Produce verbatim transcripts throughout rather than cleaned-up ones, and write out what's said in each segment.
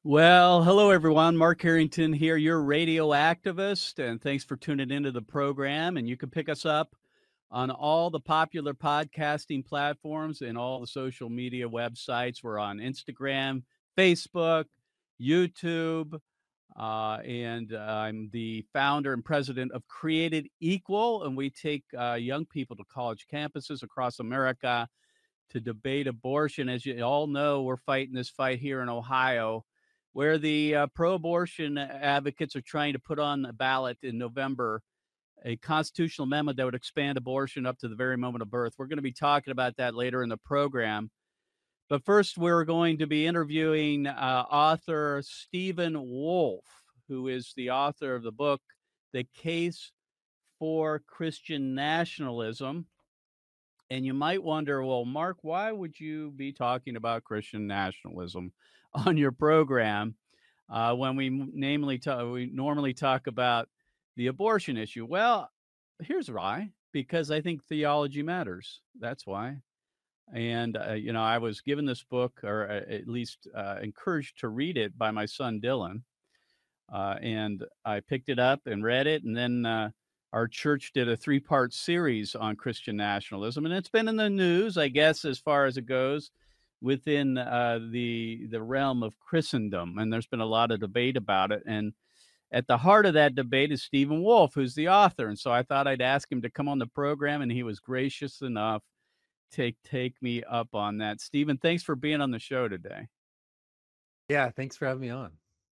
Well, hello everyone. Mark Harrington here, your radio activist, and thanks for tuning into the program. And you can pick us up on all the popular podcasting platforms and all the social media websites. We're on Instagram, Facebook, YouTube, uh, and uh, I'm the founder and president of Created Equal, and we take uh, young people to college campuses across America to debate abortion. As you all know, we're fighting this fight here in Ohio, where the uh, pro abortion advocates are trying to put on the ballot in November a constitutional amendment that would expand abortion up to the very moment of birth. We're going to be talking about that later in the program. But first, we're going to be interviewing uh, author Stephen Wolfe, who is the author of the book, The Case for Christian Nationalism. And you might wonder, well, Mark, why would you be talking about Christian nationalism on your program uh, when we m- namely ta- we normally talk about the abortion issue? Well, here's why: because I think theology matters. That's why. And uh, you know, I was given this book, or uh, at least uh, encouraged to read it by my son Dylan, uh, and I picked it up and read it, and then uh, our church did a three-part series on Christian nationalism, and it's been in the news, I guess, as far as it goes within uh, the the realm of Christendom, and there's been a lot of debate about it. And at the heart of that debate is Stephen Wolfe, who's the author. And so I thought I'd ask him to come on the program, and he was gracious enough to take me up on that. Stephen, thanks for being on the show today. Yeah, thanks for having me on.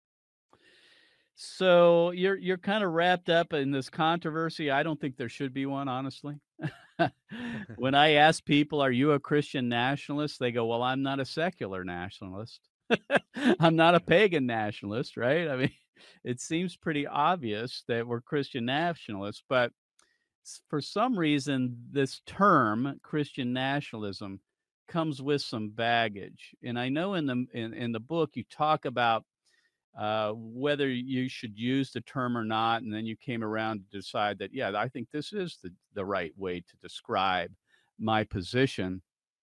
So you're you're kind of wrapped up in this controversy. I don't think there should be one, honestly. When I ask people, "Are you a Christian nationalist?" They go, "Well, I'm not a secular nationalist. I'm not a Yeah. pagan nationalist," right? I mean, it seems pretty obvious that we're Christian nationalists, but s- for some reason, this term Christian nationalism comes with some baggage. And I know in the in, in the book you talk about uh, whether you should use the term or not. And then you came around to decide that, yeah, I think this is the, the right way to describe my position.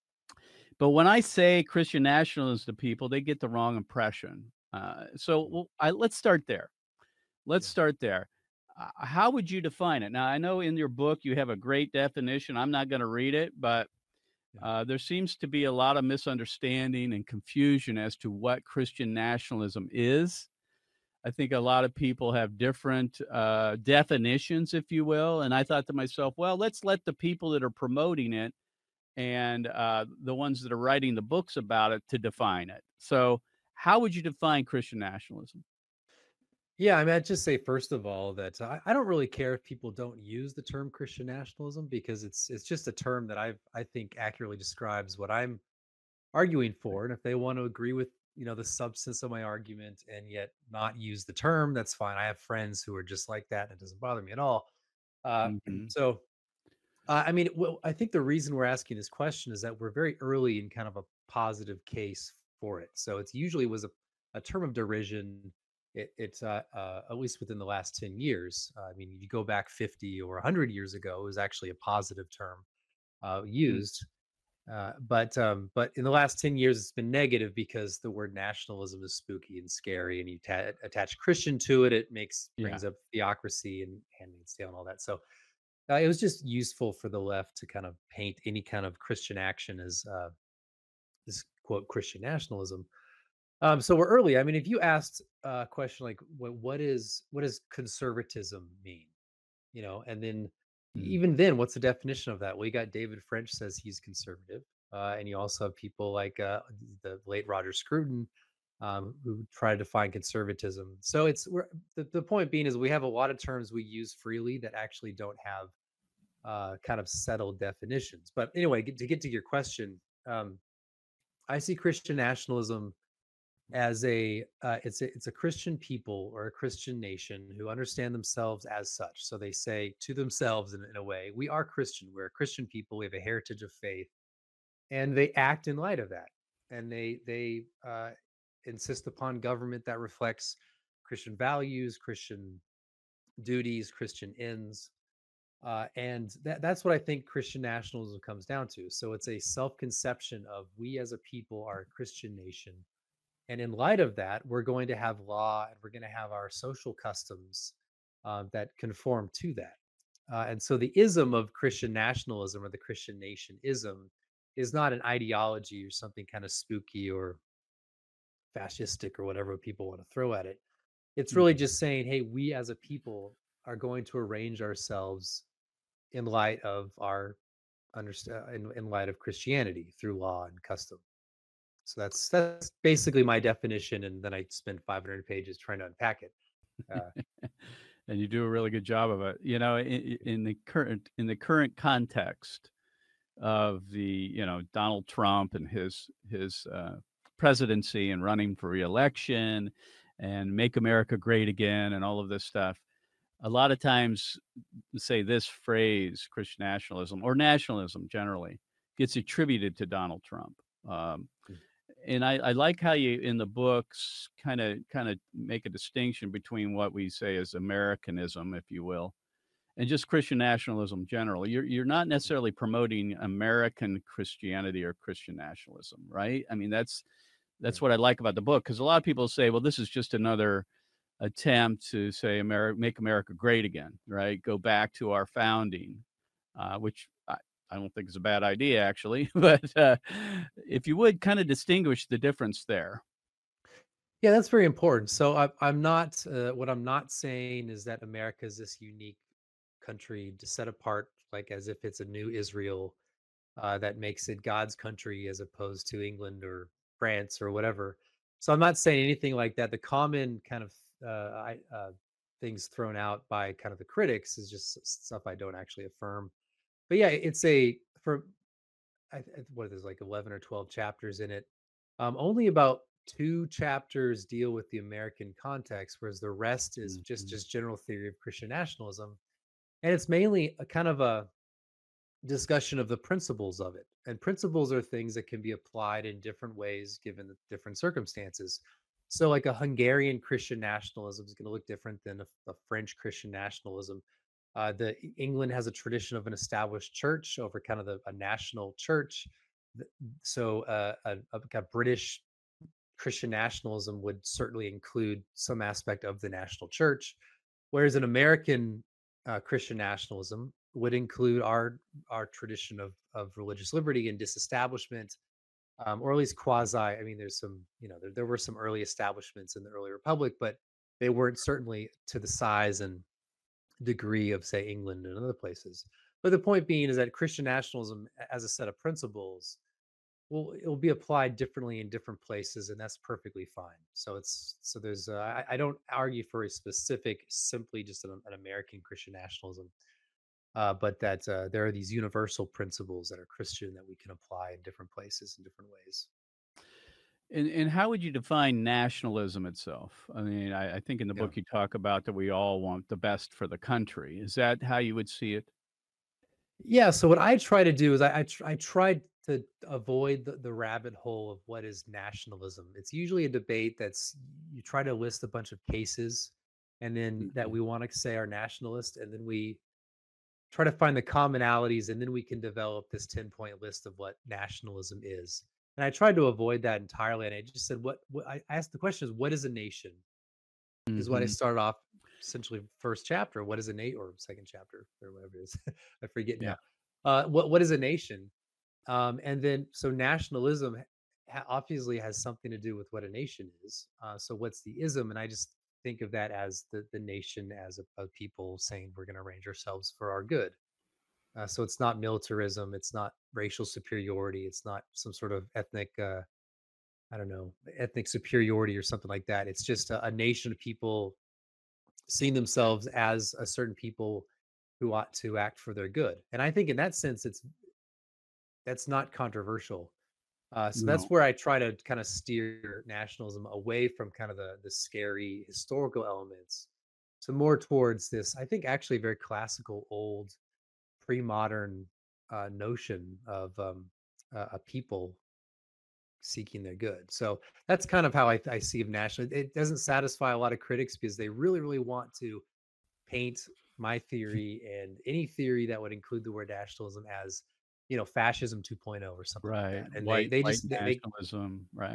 But when I say Christian nationalism to people, they get the wrong impression. Uh, so Mm. well, I, let's start there. Let's Yeah. start there. Uh, how would you define it? Now, I know in your book you have a great definition. I'm not going to read it, but Yeah. uh, there seems to be a lot of misunderstanding and confusion as to what Christian nationalism is. I think a lot of people have different uh, definitions, if you will. And I thought to myself, well, let's let the people that are promoting it and uh, the ones that are writing the books about it to define it. So, how would you define Christian nationalism? Yeah, I mean, I'd just say first of all that I, I don't really care if people don't use the term Christian nationalism because it's it's just a term that I've I think accurately describes what I'm arguing for. And if they want to agree with you know the substance of my argument and yet not use the term, that's fine. I have friends who are just like that, and it doesn't bother me at all. Uh, Hmm. so uh, I mean, well, I think the reason we're asking this question is that we're very early in kind of a positive case for it. So it's usually was a, a term of derision. It, it's uh, uh, at least within the last ten years. Uh, I mean, you go back fifty or one hundred years ago, it was actually a positive term uh, used. Uh, but um, but in the last ten years, it's been negative because the word nationalism is spooky and scary, and you ta- attach Christian to it. It makes Yeah. brings up theocracy and Handmaid's Tale and all that. So uh, it was just useful for the left to kind of paint any kind of Christian action as uh, this quote Christian nationalism. Um, so we're early. I mean, if you asked a question like, "What what is what does conservatism mean?" You know, and then Mm. even then, what's the definition of that? Well, you got David French says he's conservative, uh, and you also have people like uh, the late Roger Scruton um, who try to define conservatism. So it's we're, the the point being is we have a lot of terms we use freely that actually don't have uh, kind of settled definitions. But anyway, get, to get to your question, um, I see Christian nationalism as a uh, it's a it's a Christian people or a Christian nation who understand themselves as such. So they say to themselves in, in a way, we are Christian. We're a Christian people. We have a heritage of faith, and they act in light of that. And they they uh, insist upon government that reflects Christian values, Christian duties, Christian ends. Uh, and that, that's what I think Christian nationalism comes down to. So it's a self conception of we as a people are a Christian nation, And in light of that, we're going to have law and we're going to have our social customs uh, that conform to that. Uh, and so the ism of Christian nationalism or the Christian nation ism is not an ideology or something kind of spooky or fascistic or whatever people want to throw at it. It's Mm. really just saying, hey, we as a people are going to arrange ourselves in light of our understand in, in light of Christianity through law and custom. So that's that's basically my definition, and then I spent five hundred pages trying to unpack it. Uh, And you do a really good job of it. You know, in, in the current in the current context of the, you know, Donald Trump and his his uh, presidency and running for reelection and make America great again and all of this stuff. A lot of times, say this phrase, Christian nationalism or nationalism generally, gets attributed to Donald Trump. Um, mm, and I, I like how you in the books kind of kind of make a distinction between what we say is Americanism, if you will, and just Christian nationalism generally. You're you're not mm, necessarily promoting American Christianity or Christian nationalism, right? I mean, that's that's mm, what I like about the book because a lot of people say, well, this is just another attempt to say America, make America great again, right? Go back to our founding, uh, which I, I don't think is a bad idea actually. But uh, if you would kind of distinguish the difference there. yeah, that's very important. So I, I'm not. Uh, what I'm not saying is that America is this unique country to set apart, like as if it's a new Israel uh, that makes it God's country as opposed to England or France or whatever. So I'm not saying anything like that. The common kind of uh, I, uh, things thrown out by kind of the critics is just s- stuff I don't actually affirm. But yeah, it's a for I, I- what there's like eleven or twelve chapters in it. Um, only about two chapters deal with the American context, whereas the rest is just Mhm. just general theory of Christian nationalism, and it's mainly a kind of a discussion of the principles of it. And principles are things that can be applied in different ways given the different circumstances. So, like a Hungarian Christian nationalism is going to look different than a, a French Christian nationalism. Uh, the E- England has a tradition of an established church over kind of the, a national church. Th- So, uh, a, a, a British Christian nationalism would certainly include some aspect of the national church, whereas an American uh, Christian nationalism would include our our tradition of of religious liberty and disestablishment, um, or at least quasi. I mean, there's some, you know, there, there were some early establishments in the early republic, but they weren't certainly to the size and degree of, say, England and other places. But the point being is that Christian nationalism, as a set of principles, well, it'll be applied differently in different places, and that's perfectly fine. So it's so there's uh, I, I don't argue for a specific, simply just an, an American Christian nationalism, uh, but that uh, there are these universal principles that are Christian that we can apply in different places in different ways. And and how would you define nationalism itself? I mean, I, I think in the Yeah. book you talk about that we all want the best for the country. Is that how you would see it? Yeah. So what I try to do is I I, tr- I tried to avoid the, the rabbit hole of what is nationalism. It's usually a debate that's you try to list a bunch of cases and then that Mhm. we want to say are nationalist, and then we try to find the commonalities, and then we can develop this ten point list of what nationalism is. And I tried to avoid that entirely. And I just said, what, what I asked the question is, what is a nation? Is what I Mhm. started off essentially first chapter. What is a nation, or second chapter or whatever it is? I forget Yeah. now. Uh, what, what is a nation? Um, and then, so nationalism ha- obviously has something to do with what a nation is. Uh, so what's the ism? And I just think of that as the, the nation as a, a people saying we're going to arrange ourselves for our good. Uh, so it's not militarism, it's not racial superiority, it's not some sort of ethnic, uh, I don't know, ethnic superiority or something like that. It's just a, a nation of people seeing themselves as a certain people who ought to act for their good. And I think in that sense, it's that's not controversial. Uh, so that's No. where I try to kind of steer nationalism away from kind of the the scary historical elements to more towards this. I think actually very classical, old, pre-modern uh, notion of um, uh, a people seeking their good. So that's kind of how I, I see of national. It doesn't satisfy a lot of critics because they really, really want to paint my theory and any theory that would include the word nationalism as, you know, fascism 2.0 or something like Right. that. And they White they white just they, they nationalism. Right.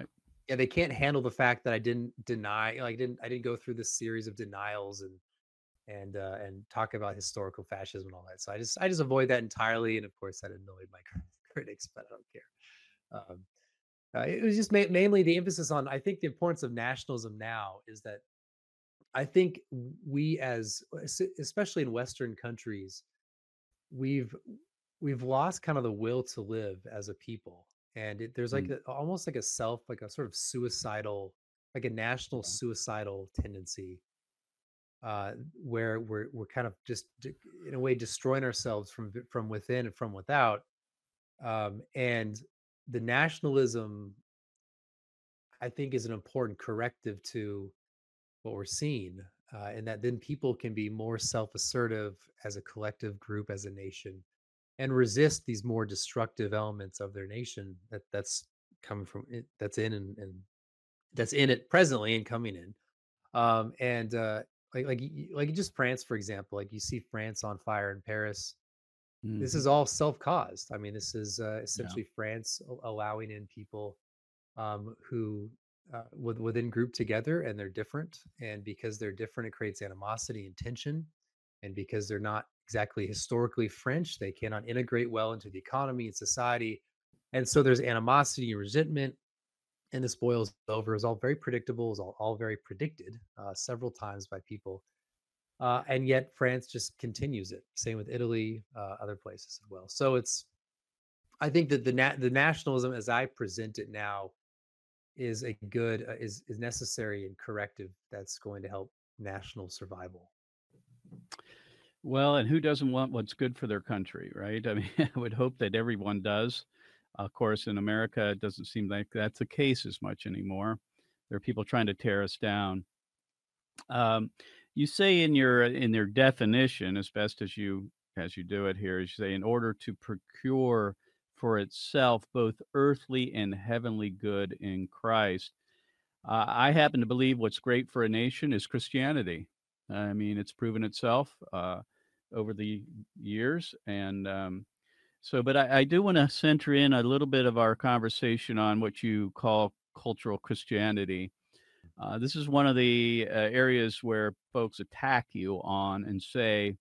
Yeah, they can't handle the fact that I didn't deny, like, didn't I didn't go through this series of denials and and uh, and talk about historical fascism and all that. So I just I just avoid that entirely, and of course that annoyed my critics, but I don't care. Um, uh, it was just ma- mainly the emphasis on. I think the importance of nationalism now is that I think we as es- especially in Western countries, we've we've lost kind of the will to live as a people, and it, there's like Mm, a, almost like a self like a sort of suicidal, like a national yeah. suicidal tendency, uh, where we're we're kind of just d- in a way destroying ourselves from vi- from within and from without, um, and the nationalism I think is an important corrective to what we're seeing, uh, and that then people can be more self-assertive as a collective group, as a nation, and resist these more destructive elements of their nation that that's coming from it, that's in and, and that's in it presently and coming in. Um, and uh, like like y- like just France, for example, like you see France on fire in Paris. This Hmm. is all self-caused. I mean, this is uh, Yeah. essentially France a- allowing in people um, who uh, with, within group together, and they're different, and because they're different it creates animosity and tension, and because they're not exactly historically French, they cannot integrate well into the economy and society, and so there's animosity and resentment, and this boils over is all very predictable, is all, all very predicted uh, several times by people, uh, and yet France just continues it, same with Italy, uh, other places as well. So it's, I think that the na- the nationalism as I present it now is a good uh, is is necessary and corrective that's going to help national survival. Well, and who doesn't want what's good for their country, right? I mean, I would hope that everyone does. Of course, in America, it doesn't seem like that's the case as much anymore. There are people trying to tear us down. Um, you say in your in their definition, as best as you as you do it here, you say in order to procure for itself both earthly and heavenly good in Christ. Uh, I happen to believe what's great for a nation is Christianity. I mean, it's proven itself uh, over the years, and um, so. But I, I do want to center in a little bit of our conversation on what you call cultural Christianity. Uh, this is one of the uh, areas where folks attack you on and say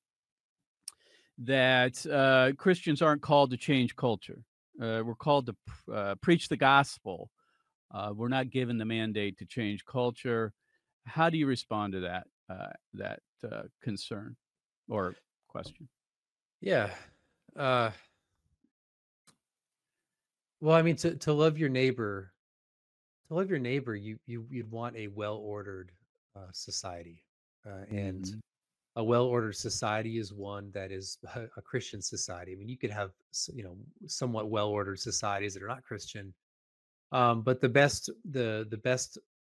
that uh, Christians aren't called to change culture. Uh, we're called to pr- uh, preach the gospel. Uh, we're not given the mandate to change culture. How do you respond to that uh, that uh, concern or question? Yeah. Uh, well, I mean, to to love your neighbor, to love your neighbor, you you you'd want a well ordered uh, society, uh, and Hmm. a well ordered society is one that is a, a Christian society. I mean, you could have s- you know somewhat well ordered societies that are not Christian, um, but the best the the best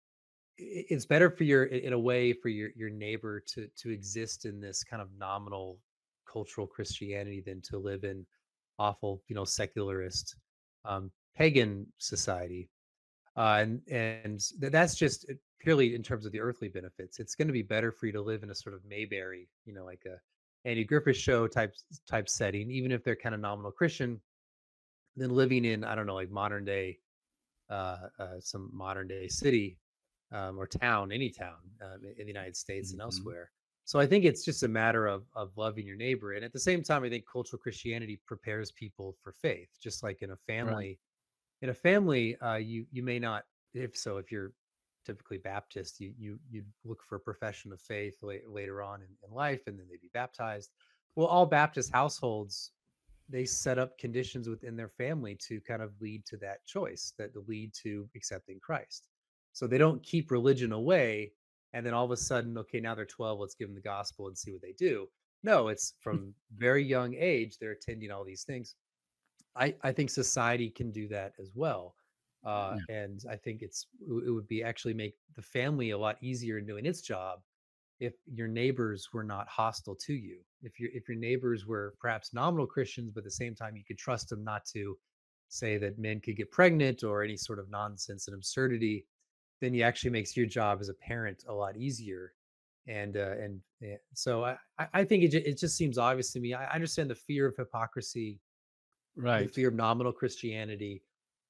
i- it's better for your in a way for your your neighbor to to exist in this kind of nominal cultural Christianity than to live in awful, you know, secularist um pagan society. Uh and and th- that's just it- purely in terms of the earthly benefits. It's going to be better for you to live in a sort of Mayberry, you know, like a Andy Griffith show type type setting, even if they're kind of nominal Christian, than living in, I don't know, like modern day uh, uh, some modern day city um, or town, any town um, in the United States and Hmm. elsewhere. So I think it's just a matter of of loving your neighbor, and at the same time, I think cultural Christianity prepares people for faith. Just like in a Right. family, in a family, uh, you you may not, if so, if you're typically Baptist, you you you look for a profession of faith la- later on in, in life, and then they'd be baptized. Well, all Baptist households, they set up conditions within their family to kind of lead to that choice, that lead to accepting Christ. So they don't keep religion away and then all of a sudden, okay, now they're twelve, let's give them the gospel and see what they do. No, it's from very young age they're attending all these things. I, I think society can do that as well. Uh, Yeah. and I think it's it would be actually make the family a lot easier in doing its job if your neighbors were not hostile to you. If your if your neighbors were perhaps nominal Christians, but at the same time you could trust them not to say that men could get pregnant or any sort of nonsense and absurdity, then you actually makes your job as a parent a lot easier. And uh, and eh, so I I I think it ju- it just seems obvious to me. I understand the fear of hypocrisy, the Right. fear of nominal Christianity,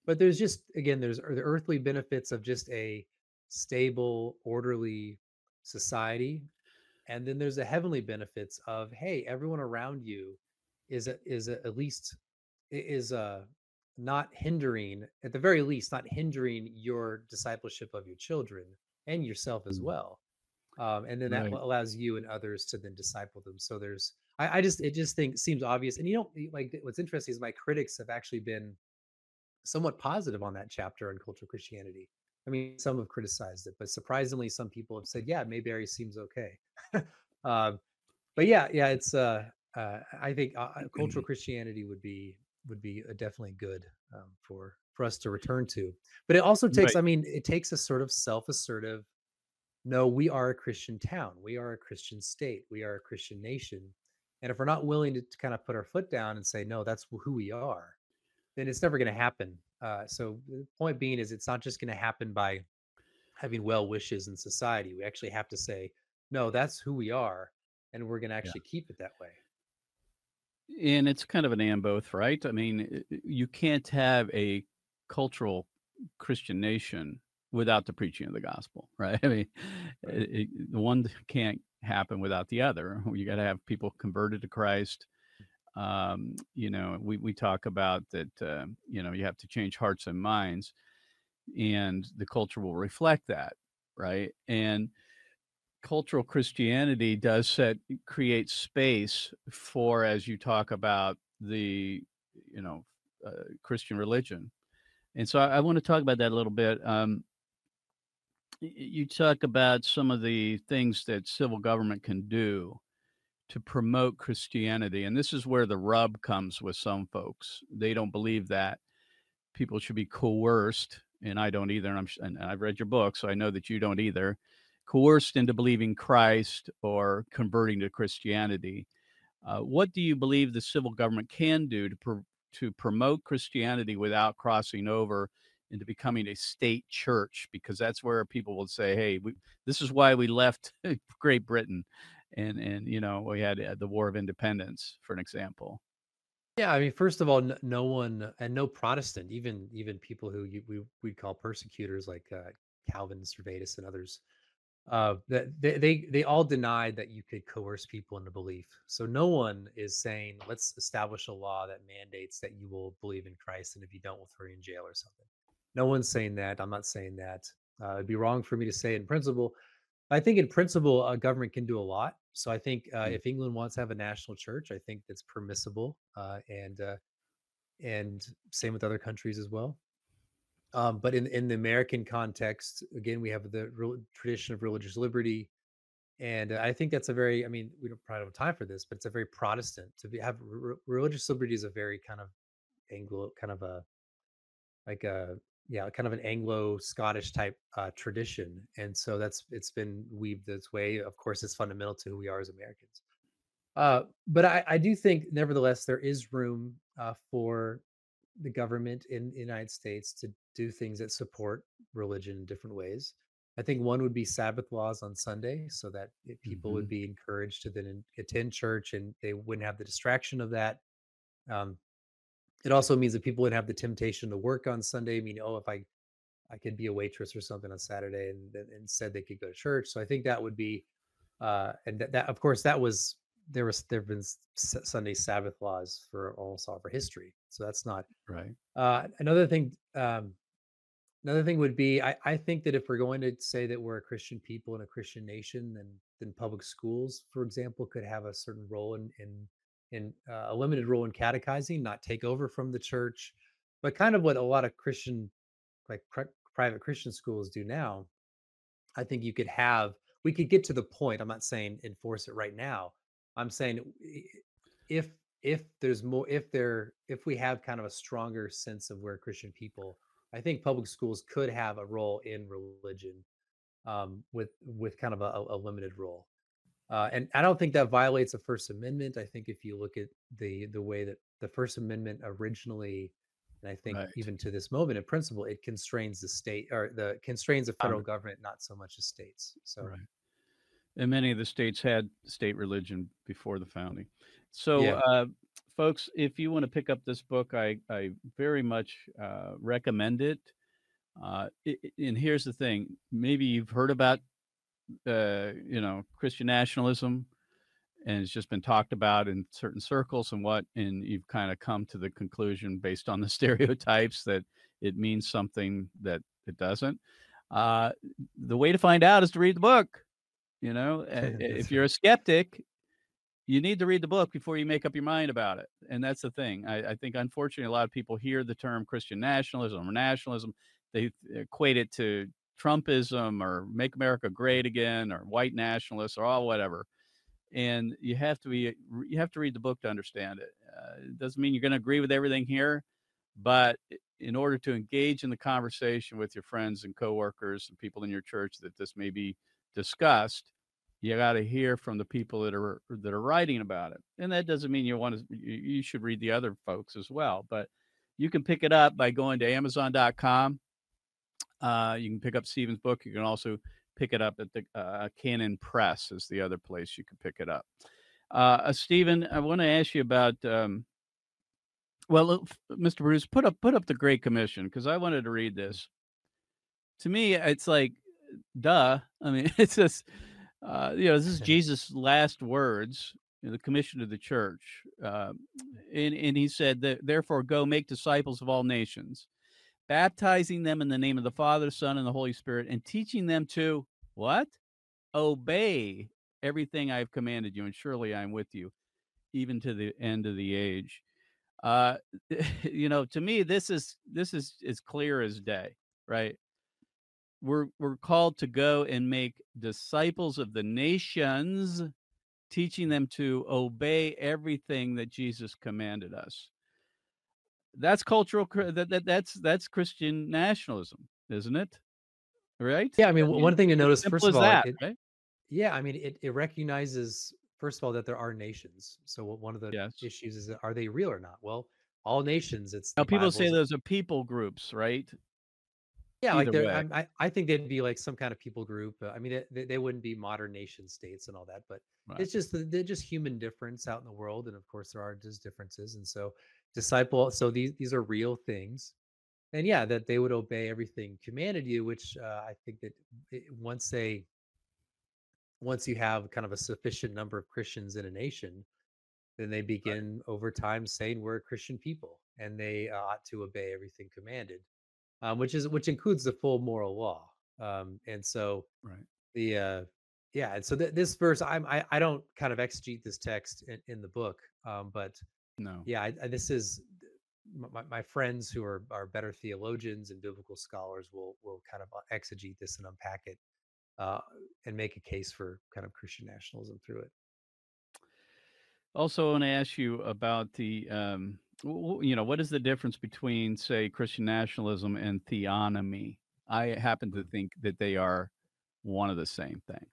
But there's just again, there's the earthly benefits of just a stable, orderly society, and then there's the heavenly benefits of, hey, everyone around you is a, is a, at least is uh not hindering, at the very least, not hindering your discipleship of your children and yourself as Mm. well. Um, and then that Right. allows you and others to then disciple them. So there's, I, I just, it just think seems obvious. And you know, like what's interesting is my critics have actually been somewhat positive on that chapter on cultural Christianity. I mean, some have criticized it, but surprisingly, some people have said, "Yeah, Mayberry seems okay." um, but yeah, yeah, it's. Uh, uh, I think uh, uh, cultural Christianity would be would be uh, definitely good um, for for us to return to. But it also takes. Right. I mean, it takes a sort of self-assertive. No, we are a Christian town. We are a Christian state. We are a Christian nation. And if we're not willing to, to kind of put our foot down and say, "No, that's who we are," then it's never going to happen. Uh, so the point being is it's not just going to happen by having well wishes in society. We actually have to say, no, that's who we are, and we're going to Yeah. actually keep it that way. And it's kind of an and both, right? I mean, i- i- you can't have a cultural Christian nation without the preaching of the gospel, right? I mean, Right. it, it, the one can't happen without the other. You got to have people converted to Christ. Um, you know, we we talk about that. Uh, you know, you have to change hearts and minds, and the culture will reflect that, right? And cultural Christianity does set create space for, as you talk about, the, you know, uh, Christian religion. And so I, I want to talk about that a little bit. Um, y- you talk about some of the things that civil government can do to promote Christianity. And this is where the rub comes with some folks. They don't believe that people should be coerced, and I don't either. And I'm, and I've read your book, so I know that you don't either. Coerced into believing Christ or converting to Christianity. Uh, what do you believe the civil government can do to pr- to promote Christianity without crossing over into becoming a state church? Because that's where people will say, "Hey, we, this is why we left Great Britain," and and you know we had uh, the War of Independence, for an example. Yeah, I mean, first of all, n- no one and no Protestant, even even people who you, we we'd call persecutors like uh, Calvin, Servetus, and others, uh, that they, they they all denied that you could coerce people into belief. So no one is saying let's establish a law that mandates that you will believe in Christ, and if you don't, we'll throw you in jail or something. No one's saying that. I'm not saying that. Uh, it'd be wrong for me to say it in principle. I think in principle, a government can do a lot. So I think uh, Mm. if England wants to have a national church, I think that's permissible, uh, and uh, and same with other countries as well. Um, but in in the American context, again, we have the real tradition of religious liberty, and uh, I think that's a very, I mean, we don't probably don't have time for this, but it's a very Protestant to be have re- religious liberty is a very kind of Anglo, kind of a like a yeah, kind of an Anglo-Scottish type uh, tradition, and so that's it's been weaved this way. Of course, it's fundamental to who we are as Americans. Uh, but I, I do think, nevertheless, there is room uh, for the government in the United States to do things that support religion in different ways. I think one would be Sabbath laws on Sunday, so that it- people would Mhm. be encouraged to then attend church and they wouldn't have the distraction of that. Um, it also means that people would have the temptation to work on Sunday. I mean, oh, if I I could be a waitress or something on Saturday, and then instead they could go to church. So I think that would be, uh, and that, that of course that was there was there have been S- Sunday Sabbath laws for almost all of our history. So that's not Right. uh, another thing. Um, Another thing would be, I, I think that if we're going to say that we're a Christian people and a Christian nation, then then public schools, for example, could have a certain role in in in uh, a limited role in catechizing, not take over from the church, but kind of what a lot of Christian, like pri- private Christian schools do now. I think you could have, we could get to the point. I'm not saying enforce it right now. I'm saying if if there's more, if there if we have kind of a stronger sense of we're Christian people, I think public schools could have a role in religion, um, with with kind of a, a limited role. Uh, and I don't think that violates the First Amendment. I think if you look at the the way that the First Amendment originally, and I think Right. even to this moment in principle, it constrains the state, or the constrains the federal Congre- government, not so much the states. So Right. And many of the states had state religion before the founding. So, Yeah. uh, folks, if you want to pick up this book, I, I very much uh, recommend it. Uh, i- i- and here's the thing: maybe you've heard about, uh, you know, Christian nationalism, and it's just been talked about in certain circles and what, and you've kind of come to the conclusion based on the stereotypes that it means something that it doesn't. Uh, the way to find out is to read the book. You know, uh, if That's you're right. a skeptic, you need to read the book before you make up your mind about it. And that's the thing. I, I think, unfortunately, a lot of people hear the term Christian nationalism or nationalism, they equate it to Trumpism or Make America Great Again or white nationalists or all whatever. And you have to be you have to read the book to understand it. Uh, it doesn't mean you're going to agree with everything here, but in order to engage in the conversation with your friends and coworkers and people in your church that this may be discussed, you got to hear from the people that are that are writing about it. And that doesn't mean you want to you, you should read the other folks as well, but you can pick it up by going to amazon dot com. Uh, you can pick up Stephen's book. You can also pick it up at the uh, Canon Press is the other place you can pick it up. Uh, uh, Stephen, I want to ask you about um, well, uh, f- mister Bruce, put up put up the Great Commission because I wanted to read this. To me, it's like, duh. I mean, it's just, uh, you know, this is Jesus' last words, you know, the commission to the church, uh, and and he said that therefore go make disciples of all nations, baptizing them in the name of the Father, Son, and the Holy Spirit, and teaching them to what? Obey everything I have commanded you, and surely I am with you even to the end of the age. Uh, you know, to me, this is this is as clear as day, right? We're we're called to go and make disciples of the nations, teaching them to obey everything that Jesus commanded us. That's cultural. Chri- That, that that's that's Christian nationalism, isn't it? Right? Yeah, I mean, I w- mean, one thing to it's notice, simple first of as all, it, that, it right? yeah, I mean, it, it recognizes, first of all, that there are nations. So what- one of the Yes. issues is, that are they real or not? Well, all nations, it's Now the people say Bible's. those are people groups, right? Yeah, like Either there, way, I'm- I, I think they'd be like some kind of people group. uh, I mean, it, they, they wouldn't be modern nation states and all that, but right? it's just the- they're just human difference out in the world, and of course there are just differences. And so, disciple. So these these are real things, and yeah, that they would obey everything commanded you. Which uh, I think that it, once they once you have kind of a sufficient number of Christians in a nation, then they Right. begin over time saying we're a Christian people, and they uh, ought to obey everything commanded, um, which is which includes the full moral law. Um, and so Right. the uh, yeah, and so th- this verse, I'm I, I don't kind of exegete this text in, in the book, um, but No. yeah, I, I, this is my, my friends who are are better theologians and biblical scholars will will kind of uh, exegete this and unpack it, uh, and make a case for kind of Christian nationalism through it. Also, I want to ask you about the, um, w- w- you know, what is the difference between, say, Christian nationalism and theonomy? I happen to Mm. think that they are one of the same thing.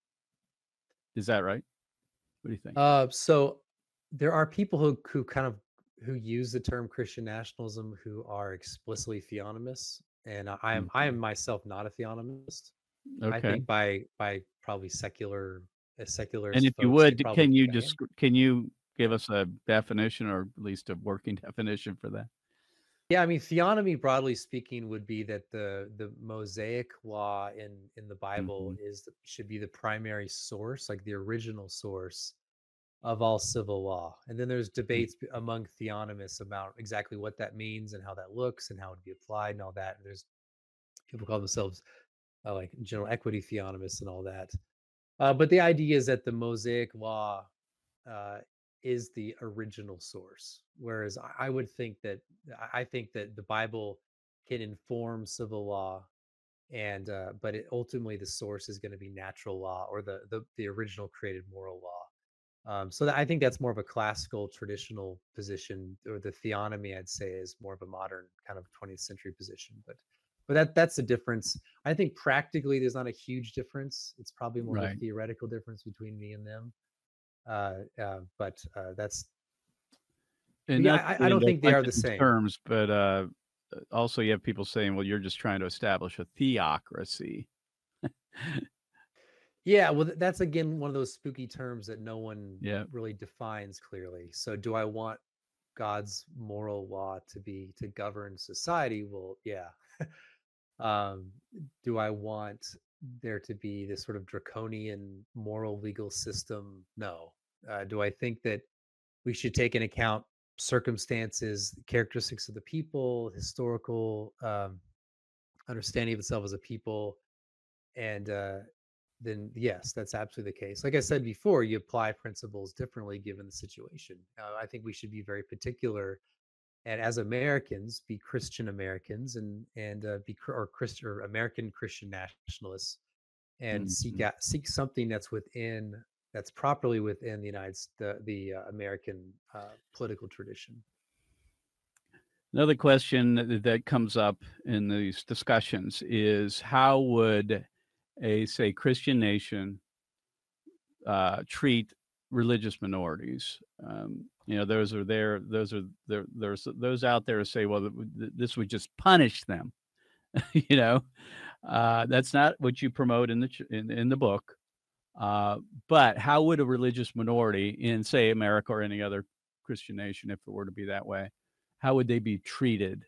Is that right? What do you think? Uh, so there are people who who kind of who use the term Christian nationalism who are explicitly theonomists, and I I am I am Mhm. myself not a theonomist. I Okay. think by by probably secular as And secularist if you folks, they would, probably can think you I am. just can you give Yeah. us a definition or at least a working definition for that? Yeah, I mean, theonomy, broadly speaking, would be that the the Mosaic law in in the Bible Mhm. is the, should be the primary source, like the original source of all civil law. And then there's Mm. debates b- among theonomists about exactly what that means and how that looks and how it would be applied and all that. And there's people call themselves uh, like general equity theonomists and all that. Uh, but the idea is that the Mosaic law uh, is the original source, whereas I, I would think that I I think that the Bible can inform civil law, and uh, but it ultimately the source is going to be natural law or the the, the original created moral law. Um, so that, I think that's more of a classical traditional position, or the theonomy I'd say is more of a modern kind of twentieth century position. But but that that's the difference. I think practically there's not a huge difference. It's probably more of a Right. theoretical difference between me and them. Uh, uh, but uh, that's And but yeah, not to I, I get don't into a think they bunch are of the these same. terms, but, uh, uh, also you have people saying, "Well, you're just trying to establish a theocracy." Yeah, well, th- that's again one of those spooky terms that no one Yeah. really defines clearly. So, do I want God's moral law to be to govern society? Well, yeah. Um, do I want there to be this sort of draconian moral legal system? No. Uh, do I think that we should take into account circumstances, characteristics of the people, historical um, understanding of itself as a people, and uh, then yes, that's absolutely the case. Like I said before, you apply principles differently given the situation. Uh, I think we should be very particular, and as Americans, be Christian Americans and and uh, be Chri- or Christian or American Christian nationalists, and seek Mhm. out seek something that's within that's properly within the United S- the the uh, American uh, political tradition. Another question that that comes up in these discussions is how would a, say, Christian nation uh, treat religious minorities? Um, you know, those are there. Those are there. There's those out there who say, well, th- th- this would just punish them. You know, uh, that's not what you promote in the ch- in, in the book. Uh, but how would a religious minority in, say, America or any other Christian nation, if it were to be that way, how would they be treated?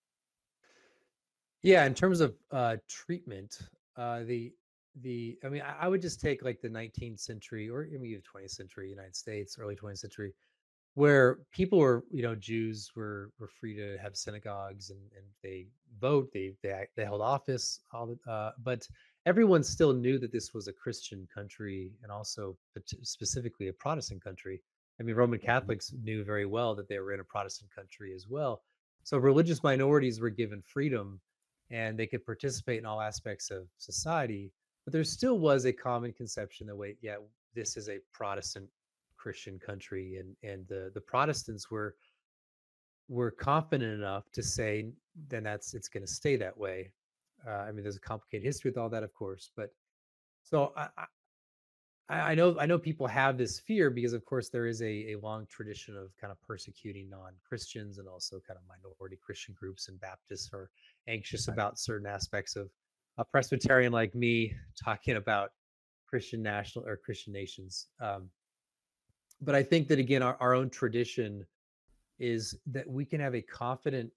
Yeah, in terms of uh, treatment, uh, the the I mean, I, I would just take like the nineteenth century or I mean, even twentieth century United States, early twentieth century, where people were, you know, Jews were were free to have synagogues and and they vote, they they act- they held office, all the, uh, but everyone still knew that this was a Christian country and also pat- specifically a Protestant country. I mean, Roman Catholics knew very well that they were in a Protestant country as well. So religious minorities were given freedom and they could participate in all aspects of society. But there still was a common conception that, wait, yeah, this is a Protestant Christian country, and and the the Protestants were were confident enough to say, then that's it's going to stay that way. Uh, I mean, there's a complicated history with all that, of course, but so I, I I know I know people have this fear because, of course, there is a a long tradition of kind of persecuting non Christians and also kind of minority Christian groups, and Baptists are anxious Right. about certain aspects of a Presbyterian like me talking about Christian national or Christian nations. Um, but I think that again, our, our own tradition is that we can have a confident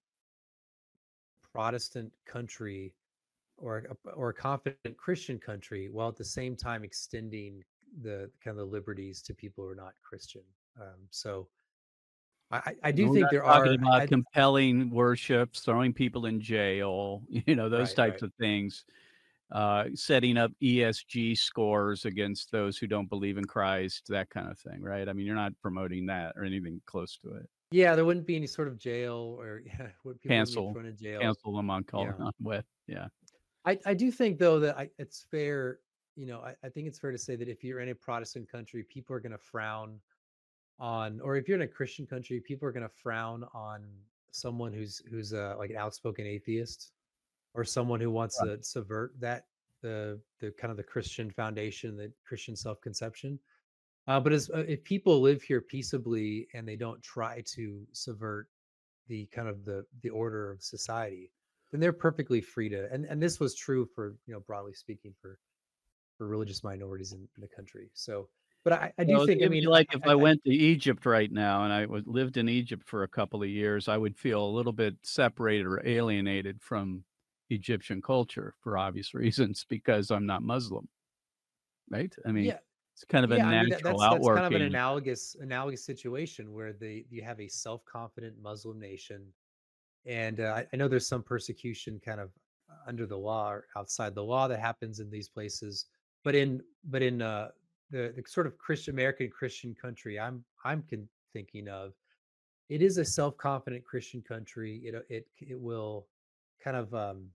Protestant country or a, or a confident Christian country while at the same time extending the kind of the liberties to people who are not Christian. Um, so I, I I do We're think not there talking are. I, about I compelling worships, throwing people in jail, you know, those right, types right. of things, uh, setting up E S G scores against those who don't believe in Christ, that kind of thing, right? I mean, you're not promoting that or anything close to it. Yeah, there wouldn't be any sort of jail or yeah, would people wouldn't be Cancel, thrown in jail. cancel them on call Yeah. on what? Yeah. I, I do think though that I, it's fair, you know, I, I think it's fair to say that if you're in a Protestant country, people are going to frown on, or if you're in a Christian country, people are going to frown on someone who's who's uh, like an outspoken atheist or someone who wants Right. to subvert that the the kind of the Christian foundation, the Christian self-conception. Uh, but as uh, if people live here peaceably and they don't try to subvert the kind of the the order of society, then they're perfectly free to. And and this was true for, you know, broadly speaking, for for religious minorities in, in the country. So, but I, I do Well, think. I it'd be mean, like I, if I, I I went to Egypt right now and I was lived in Egypt for a couple of years, I would feel a little bit separated or alienated from Egyptian culture for obvious reasons because I'm not Muslim, right? I mean, yeah, it's kind of a Yeah, I mean that natural that's that's kind of an outworking. analogous analogous situation where the you have a self-confident Muslim nation, and uh, I, I know there's some persecution kind of uh, under the law or outside the law that happens in these places, but in but in uh, the the sort of Christian American Christian country I'm I'm con- thinking of, it is a self-confident Christian country. It it it will kind of um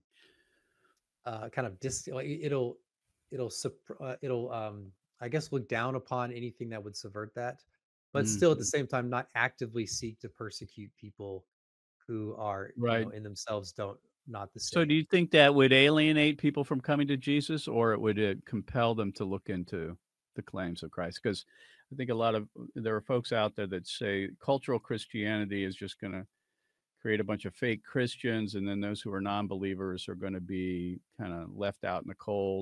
uh, kind of dis like it'll it'll supp- uh, it'll um I guess look down upon anything that would subvert that, but still at the Mhm. same time not actively seek to persecute people who are, you know, Right. in themselves don't not the So do same. you think that would alienate people from coming to Jesus, or it would it compel them to look into the claims of Christ? Because I think a lot of there are folks out there that say cultural Christianity is just gonna create a bunch of fake Christians, and then those who are non-believers are gonna be kinda left out in the cold, and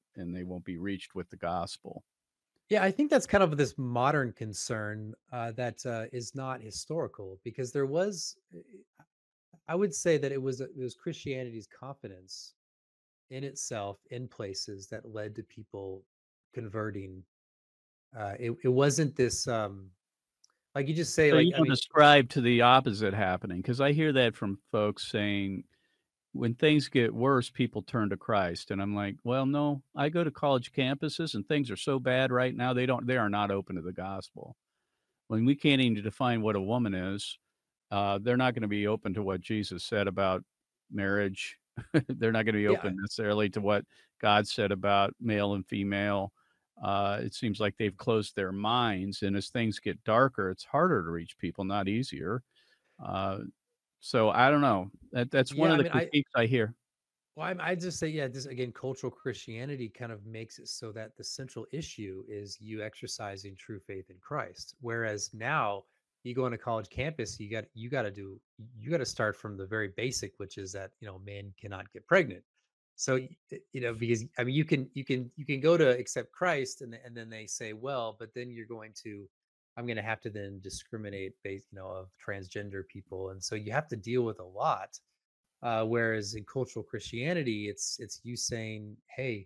and they won't be reached with the gospel. Yeah, I think that's kind of this modern concern uh, that uh, is not historical, because there was, uh, I would say that it was it was Christianity's confidence in itself in places that led to people converting. Uh, it it wasn't this um, like you just say, So like, you I don't mean, describe to the opposite happening, because I hear that from folks saying, when things get worse, people turn to Christ, and I'm like, "Well, no, I go to college campuses and things are so bad right now, they don't they are not open to the gospel." When we can't even define what a woman is, uh, they're not gonna be open to what Jesus said about marriage. They're not gonna be yeah, open necessarily to what God said about male and female. Uh, it seems like they've closed their minds, and as things get darker, it's harder to reach people, not easier. Uh, so I don't know. That that's one yeah. of I the mean, I critiques I hear. well, I'm, I just say, yeah, this again, cultural Christianity kind of makes it so that the central issue is you exercising true faith in Christ. Whereas now, you go on a college campus, you got you got to do you got to start from the very basic, which is that, you know men cannot get pregnant. So y- y- you know because I mean, you can you can you can go to accept Christ, and th- and then they say, well, but then you're going to I'm going to have to then discriminate based, you know of transgender people, and so you have to deal with a lot. Uh, whereas in cultural Christianity, it's it's you saying, "Hey,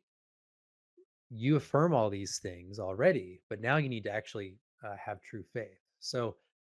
you affirm all these things already, but now you need to actually uh, have true faith." So,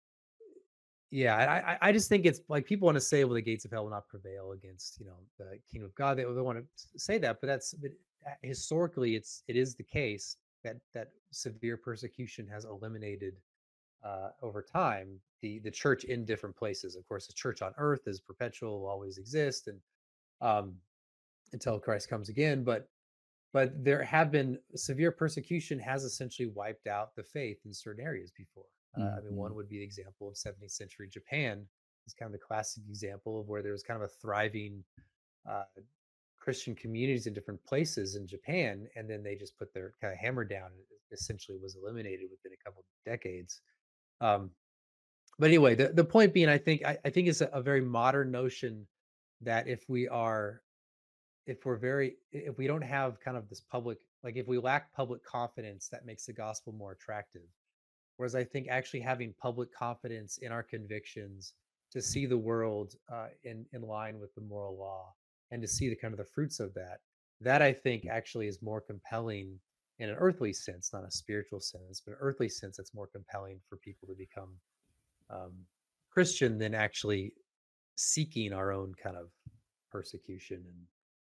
yeah, I I I just think it's like people want to say, "Well, the gates of hell will not prevail against, you know the kingdom of God." They, they want to say that, but that's but uh, historically, it's it is the case that that severe persecution has eliminated uh, over time the the church in different places. Of course, the church on earth is perpetual, will always exist, and um, until Christ comes again. But but there have been severe persecution has essentially wiped out the faith in certain areas before. Uh, I mean, one Mhm. would be the example of seventeenth century Japan. It's kind of the classic example of where there was kind of a thriving uh, Christian communities in different places in Japan, and then they just put their kind of hammer down, and it essentially was eliminated within a couple of decades. Um, but anyway, the, the point being, I think I, I think it's a, a very modern notion that if we are if we're very if we don't have kind of this public, like if we lack public confidence, that makes the gospel more attractive. Whereas I think actually having public confidence in our convictions, to see the world uh, in in line with the moral law, and to see the kind of the fruits of that, that I think actually is more compelling in an earthly sense, not a spiritual sense, but an earthly sense. That's more compelling for people to become um, Christian than actually seeking our own kind of persecution and,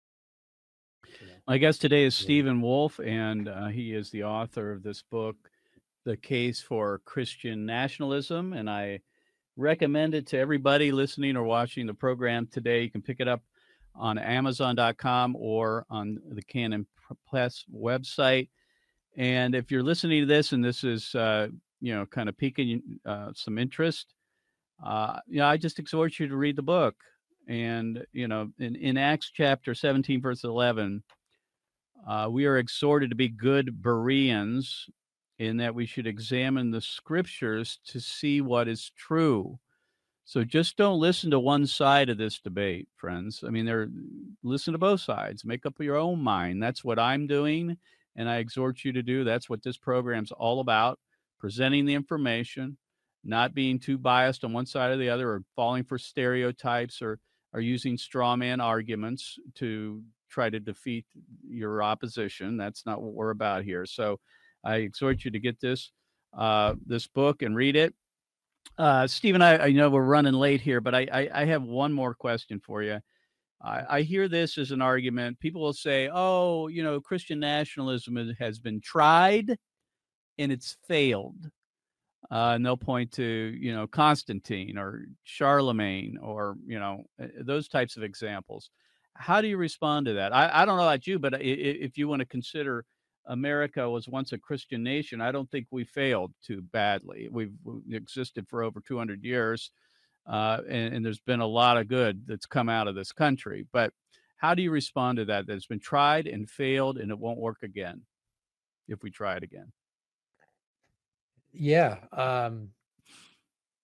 you know. My guest today is Yeah. Stephen Wolfe, and uh, he is the author of this book, The Case for Christian Nationalism. And I recommend it to everybody listening or watching the program today. You can pick it up on amazon dot com or on the Canon Press website. And if you're listening to this and this is, uh, you know, kind of piquing uh, some interest, uh, you know, I just exhort you to read the book. And, you know, in, in Acts chapter seventeen, verse eleven, uh, we are exhorted to be good Bereans in that we should examine the scriptures to see what is true. So just don't listen to one side of this debate, friends. I mean, there listen to both sides. Make up your own mind. That's what I'm doing, and I exhort you to do. That's what this program's all about, presenting the information, not being too biased on one side or the other, or falling for stereotypes, or or using straw man arguments to try to defeat your opposition. That's not what we're about here. So I exhort you to get this uh, this book and read it. Uh, Stephen, I, I know we're running late here, but I, I, I have one more question for you. I, I hear this as an argument. People will say, oh, you know, Christian nationalism is- has been tried and it's failed. Uh, and they'll point to, you know, Constantine or Charlemagne or, you know, uh, those types of examples. How do you respond to that? I, I don't know about you, but i- i- if you want to consider America was once a Christian nation, I don't think we failed too badly. We've, we existed for over two hundred years, uh, and, and there's been a lot of good that's come out of this country. But how do you respond to that? That it's been tried and failed and it won't work again if we try it again? Yeah, um,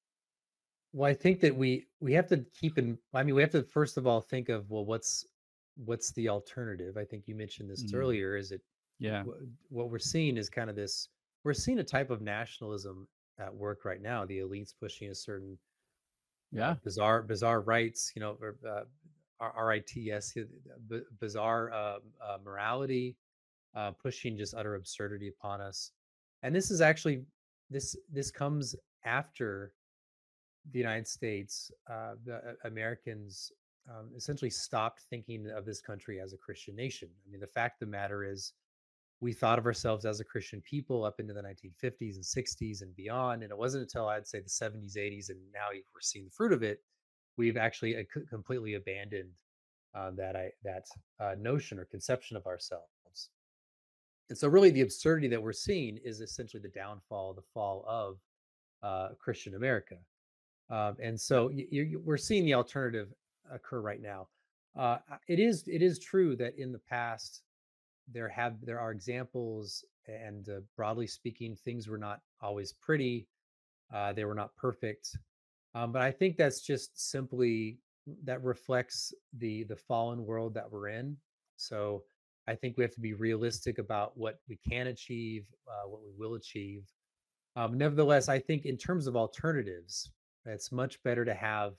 well, I think that we we have to keep in I mean, we have to first of all think of, well, what's what's the alternative? I think you mentioned this Mm, earlier. Is it yeah. wh- what we're seeing is kind of this? We're seeing a type of nationalism at work right now. The elites pushing a certain uh, Yeah. bizarre bizarre rights, you know, or, uh, R- R-I-T-S, uh, b- bizarre uh, uh, morality, uh, pushing just utter absurdity upon us. And this is actually this this comes after the United States, uh, the uh, Americans um, essentially stopped thinking of this country as a Christian nation. I mean, the fact of the matter is, we thought of ourselves as a Christian people up into the nineteen fifties and sixties and beyond. And it wasn't until I'd say the seventies, eighties, and now we're seeing the fruit of it, we've actually uh, c- completely abandoned uh, that I that uh, notion or conception of ourselves. And so, really, the absurdity that we're seeing is essentially the downfall, the fall of uh, Christian America. Um, and Yeah. so, y- y- we're seeing the alternative occur right now. Uh, I- it is it is true that in the past there have there are examples, and uh, broadly speaking, things were not always pretty. Uh, they were not perfect. Um, but I think that's just simply that reflects the the fallen world that we're in. So I think we have to be realistic about what we can achieve, uh, what we will achieve. Um, nevertheless, I think in terms of alternatives, it's much better to have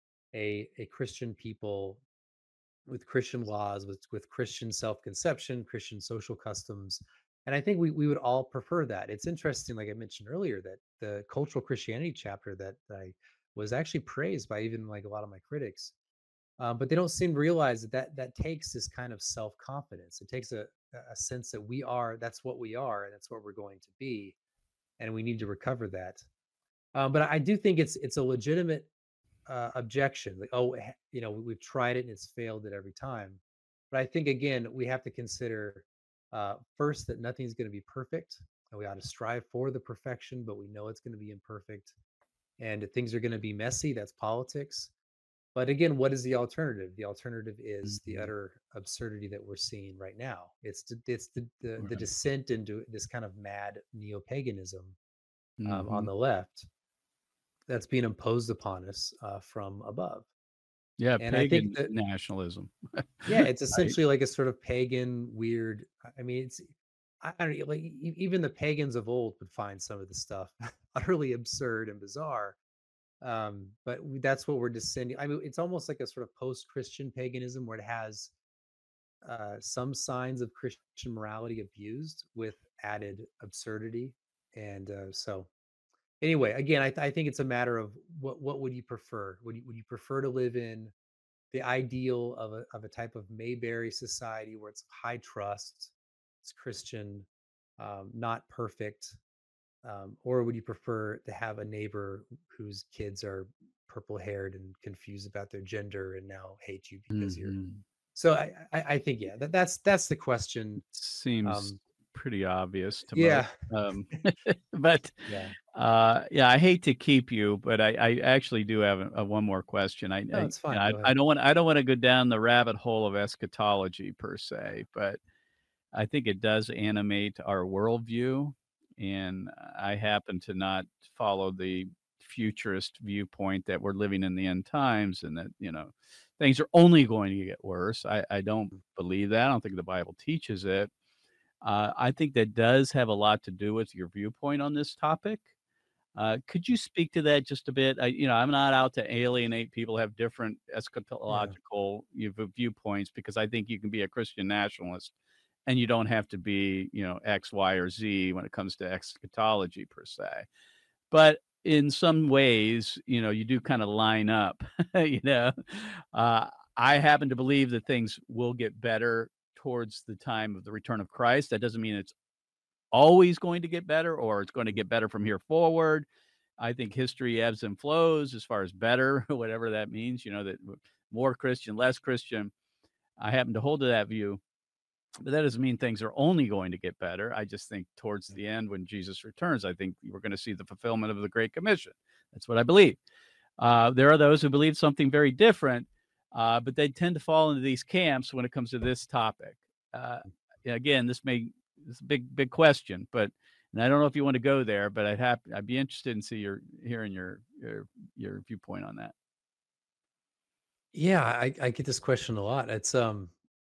a a Christian people with Christian laws, with with Christian self-conception, Christian social customs. And I think we we would all prefer that. It's interesting, like I mentioned earlier, that the cultural Christianity chapter that I was actually praised by even like a lot of my critics. Um, but they don't seem to realize that, that that takes this kind of self-confidence. It takes a a sense that we are, that's what we are, and that's what we're going to be, and we need to recover that. Um, but I do think it's it's a legitimate uh, objection. Like, oh, eh, you know, we've tried it and it's failed at every time. But I think again, we have to consider uh, first that nothing's going to be perfect, and we ought to strive for the perfection. But we know it's going to be imperfect, and that things are going to be messy. That's politics. But again, what is the alternative? The alternative is the Mhm. utter absurdity that we're seeing right now. It's the, it's the, the the Right. descent into this kind of mad neo paganism um, on Mhm. the left that's being imposed upon us uh, from above. Yeah, And I think pagan that nationalism, yeah, it's right? essentially like a sort of pagan, weird. I I mean, it's I, I don't like e- even the pagans of old would find some of the stuff utterly absurd and bizarre. Um, but we, that's what we're descending. I mean, it's almost like a sort of post-Christian paganism where it has uh, some signs of Christian morality abused with added absurdity. And uh, so, anyway, again, I, th- I think it's a matter of what what would you prefer? Would you would you prefer to live in the ideal of a of a type of Mayberry society where it's high trust, it's Christian, um, not perfect, um, or would you prefer to have a neighbor whose kids are purple haired and confused about their gender and now hate you because you're? Mhm. So I I, I think yeah, that, that's that's the question. Seems Um, pretty obvious to most, yeah, um, but, yeah. uh, yeah, I hate to keep you, but I I actually do have a a one more question. I No, I it's you know, fine. I Go I ahead. don't want I don't wanna go down the rabbit hole of eschatology per se, but I think it does animate our worldview, and I happen to not follow the futurist viewpoint that we're living in the end times and that, you know, things are only going to get worse. I I don't believe that. I don't think the Bible teaches it. Uh, I think that does have a lot to do with your viewpoint on this topic. Uh, could you speak to that just a bit? I, you know, I'm not out to alienate people who have different Yeah. eschatological you know, viewpoints because I think you can be a Christian nationalist and you don't have to be, you know, X, Y, or Z when it comes to eschatology per se. But in some ways, you know, you do kind of line up, you know. Uh, I happen to believe that things will get better towards the time of the return of Christ. That doesn't mean it's always going to get better or it's going to get better from here forward. I think history ebbs and flows as far as better, whatever that means, you know, that w- more Christian, less Christian. I happen to hold to that view, but that doesn't mean things are only going to get better. I just think towards the end, when Jesus returns, I think we're going to see the fulfillment of the Great Commission. That's what I believe. Uh, there are those who believe something very different, uh, but they tend to fall into these camps when it comes to this topic. Uh, again, this may this is a big big question, but and I don't know if you want to go there, but I'd have I'd be interested in see your hearing your your your viewpoint on that. Yeah, I, I get this question a lot. It's um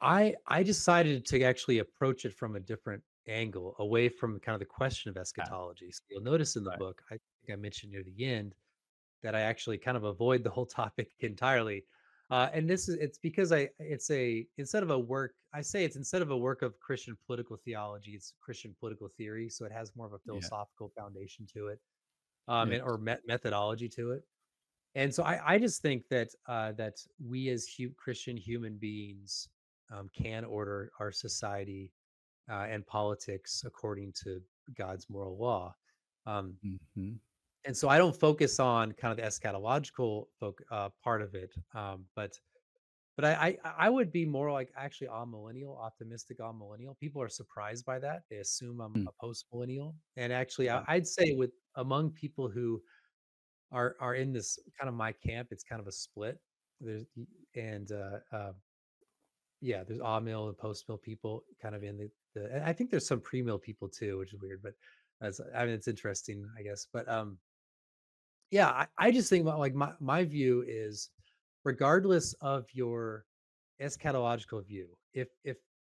I I decided to actually approach it from a different angle, away from kind of the question of Yeah, eschatology. So you'll notice in the right. book, I think I mentioned near the end that I actually kind of avoid the whole topic entirely. Uh, and this is it's because I it's a instead of a work I say it's instead of a work of Christian political theology, it's Christian political theory. So it has more of a Yeah. philosophical foundation to it, um, and or Yes. met methodology to it. And so I, I just think that uh, that we as hu- Christian human beings um, can order our society uh, and politics according to God's moral law. Um, Mhm. and so I don't focus on kind of the eschatological folk, uh, part of it, um, but but I, I I would be more like actually all millennial, optimistic all millennial. People are surprised by that. They assume I'm Mm, a post millennial, and actually I, yeah. I'd say with among people who are are in this kind of my camp. It's kind of a split. There's and uh, uh, yeah, there's all mill and post mill people kind of in the, the and I think there's some pre mill people too, which is weird, but that's I mean it's interesting, I guess. But um, yeah, I, I just think about like my my view is, regardless of your eschatological view, if if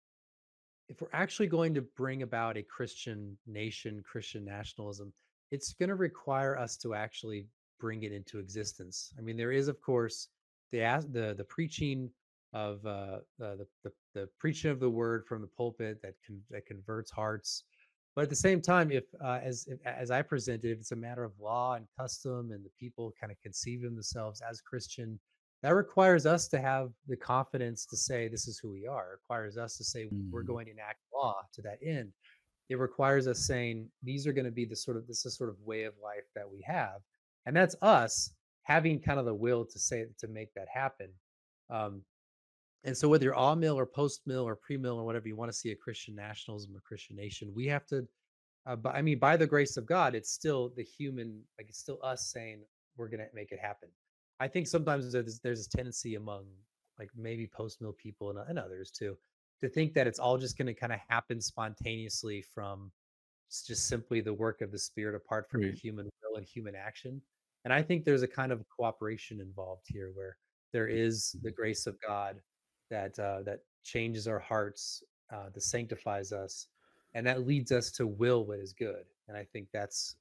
if we're actually going to bring about a Christian nation, Christian nationalism, it's going to require us to actually bring it into existence. I mean, there is, of course, the as- the the preaching of uh, uh, the, the the preaching of the word from the pulpit that can that converts hearts. But at the same time, if uh, as if, as I presented, if it's a matter of law and custom, and the people kind of conceive of themselves as Christian, that requires us to have the confidence to say this is who we are. It requires us to say we're Mhm. going to enact law to that end. It requires us saying these are going to be the sort of this is sort of way of life that we have, and that's us having kind of the will to say to make that happen. Um, and so whether you're all mill or post mill or pre mill or whatever you want to see a Christian nationalism, a Christian nation, we have to. Uh, but I mean, by the grace of God, it's still the human, like it's still us saying we're gonna make it happen. I think sometimes there's there's a tendency among like maybe post mill people and, and others too to think that it's all just going to kind of happen spontaneously from s- just simply the work of the spirit apart from Right. human will and human action. And I think there's a kind of cooperation involved here where there is the grace of God that uh, that changes our hearts, uh, that sanctifies us, and that leads us to will what is good. And I think that's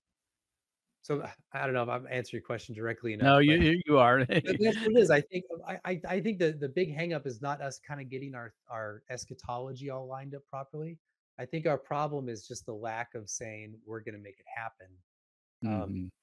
so. uh, I don't know if I'm answering your question directly enough, No, you but you you are. but that's what it is. I think I I, I think the the big hang up is not us kind of getting our our eschatology all lined up properly. I think our problem is just the lack of saying we're going to make it happen, um, Mhm.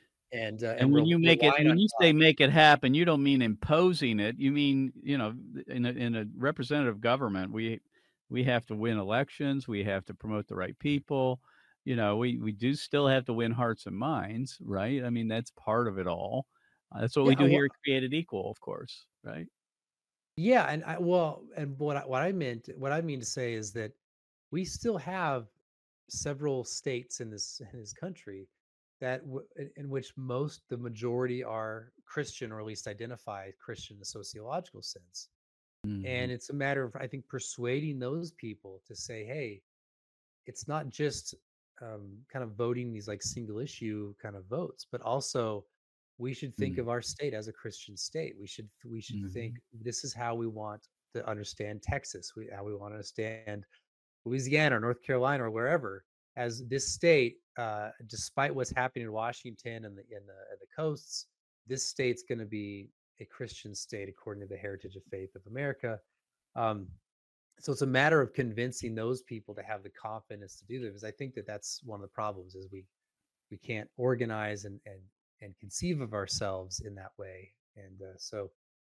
and uh, and And when re- you make it relying when on you God. say make it happen, you don't mean imposing it. You mean, you know, th in a in a representative government, we we have to win elections, we have to promote the right people, you know, we we do still have to win hearts and minds, right? I mean, that's part of it all. Uh, that's what we Yeah, do well, here at Created Equal, of course, right? yeah, and I well, and what I, what I meant, what I mean to say is that we still have several states in this in this country that w- in, in which most the majority are Christian, or at least identify Christian in a sociological sense. Mhm. And it's a matter of, I think, persuading those people to say, hey, it's not just um, kind of voting these like single issue kind of votes, but also we should think Mm. of our state as a Christian state. We should we should think Mhm. this is how we want to understand Texas, we, how we want to understand Louisiana or North Carolina or wherever, as this state, uh, despite what's happening in Washington and the in the, in the coasts, this state's going to be a Christian state according to the heritage of faith of America. Um, so it's a matter of convincing those people to have the confidence to do this. Because I think that that's one of the problems is we we can't organize and and and conceive of ourselves in that way. And uh, so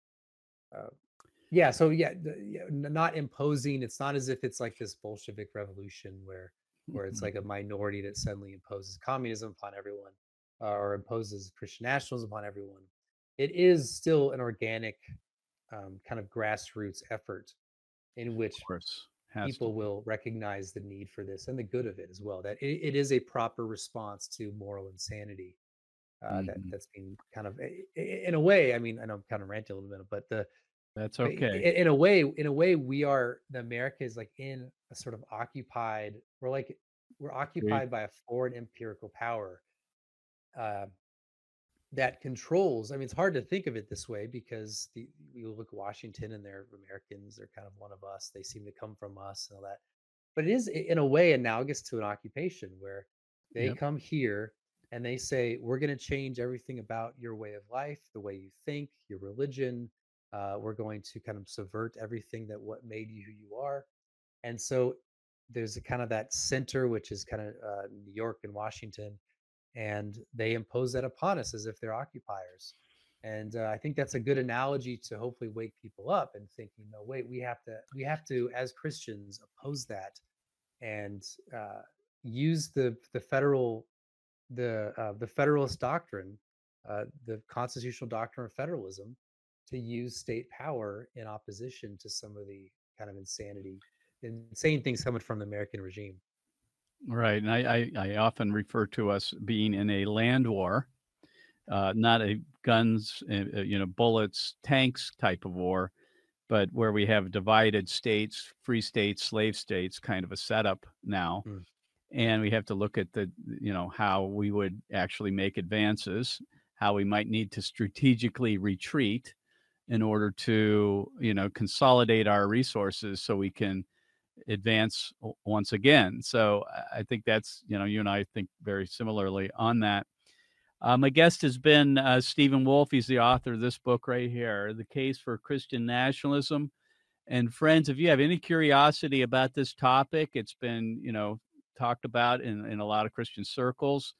uh, yeah, so yeah, the, yeah, n- not imposing. It's not as if it's like this Bolshevik revolution where where it's like a Mhm. minority that suddenly imposes communism upon everyone, uh, or imposes Christian nationalism upon everyone. It is still an organic um, kind of grassroots effort in Of which course, has to people be. will recognize the need for this and the good of it as well. That it, it is a proper response to moral insanity, uh, that Mhm. that's being kind of i- i- in a way. I mean, I know I'm kind of ranting a little bit, but the That's but i- okay. in a way, in a way, we are the America is like in a sort of occupied. We're like we're We occupied by a foreign empirical power, uh, that controls. I mean, it's hard to think of it this way because the, you look at Washington and they're Americans, they're kind of one of us. They seem to come from us and all that. But it is i- in a way analogous to an occupation where they Yep. come here and they say, we're going to change everything about your way of life, the way you think, your religion. Uh, we're going to kind of subvert everything that what made you who you are. And so there's a kind of that center, which is kind of uh, New York and Washington, and they impose that upon us as if they're occupiers. And uh, I think that's a good analogy to hopefully wake people up and thinking, no, wait, we have to, we have to, as Christians, oppose that and uh, use the the federal, the uh, the Federalist doctrine, uh, the constitutional doctrine of federalism, to use state power in opposition to some of the kind of insanity, insane things coming from the American regime. Right. And I, I, I often refer to us being in a land war, uh, not a guns, uh, uh, you know, bullets, tanks type of war, but where we have divided states, free states, slave states, kind of a setup now. Mm. And we have to look at the, you know, how we would actually make advances, how we might need to strategically retreat in order to, you know, consolidate our resources so we can advance o- once again. So I I think that's, you know, you and I think very similarly on that. Uh, my guest has been uh, Stephen Wolfe. He's the author of this book right here, The Case for Christian Nationalism. And friends, if you have any curiosity about this topic, it's been, you know, talked about in, in a lot of Christian circles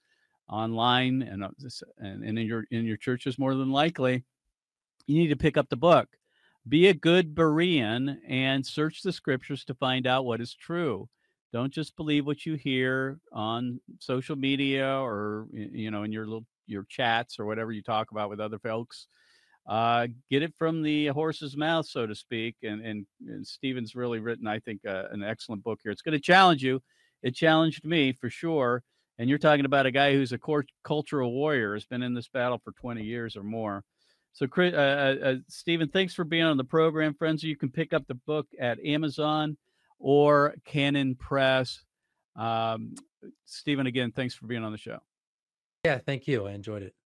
online and, uh, this- and and in your in your churches more than likely. You need to pick up the book. Be a good Berean and search the scriptures to find out what is true. Don't just believe what you hear on social media or y- you know in your little your chats or whatever you talk about with other folks. Uh, get it from the horse's mouth, so to speak. And and, and Stephen's really written, I think, uh, an excellent book here. It's going to challenge you. It challenged me for sure. And you're talking about a guy who's a cor- cultural warrior, has been in this battle for twenty years or more. So, Chris, uh, uh, uh, Stephen, thanks for being on the program, friends. You can pick up the book at Amazon or Canon Press. Um, Stephen, again, thanks for being on the show. Yeah, thank you. I enjoyed it.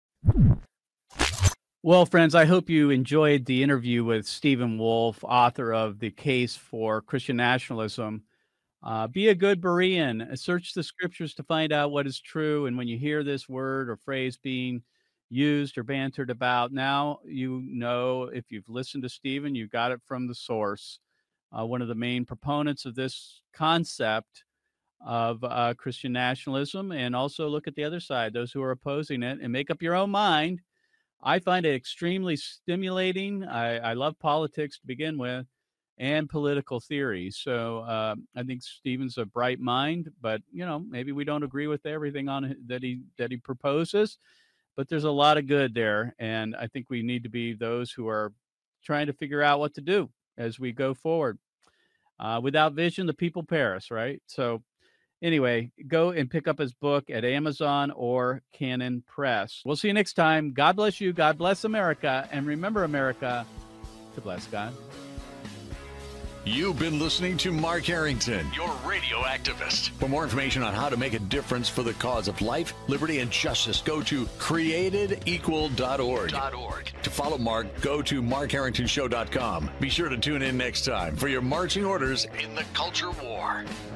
Well, friends, I hope you enjoyed the interview with Stephen Wolfe, author of The Case for Christian Nationalism. Uh, be a good Berean. Search the scriptures to find out what is true. And when you hear this word or phrase being used or bantered about, now you know if you've listened to Stephen, you got it from the source. Uh, one of the main proponents of this concept of uh, Christian nationalism. And also look at the other side, those who are opposing it, and make up your own mind. I find it extremely stimulating. I, I love politics to begin with and political theory. So uh, I think Stephen's a bright mind, but you know, maybe we don't agree with everything on it that he that he proposes, but there's a lot of good there. And I think we need to be those who are trying to figure out what to do as we go forward. Uh, without vision, the people perish, right? So anyway, go and pick up his book at Amazon or Canon Press. We'll see you next time. God bless you. God bless America. And remember, America, to bless God. You've been listening to Mark Harrington, your radio activist. For more information on how to make a difference for the cause of life, liberty, and justice, go to created equal dot org. To follow Mark, go to mark harrington show dot com. Be sure to tune in next time for your marching orders in the culture war.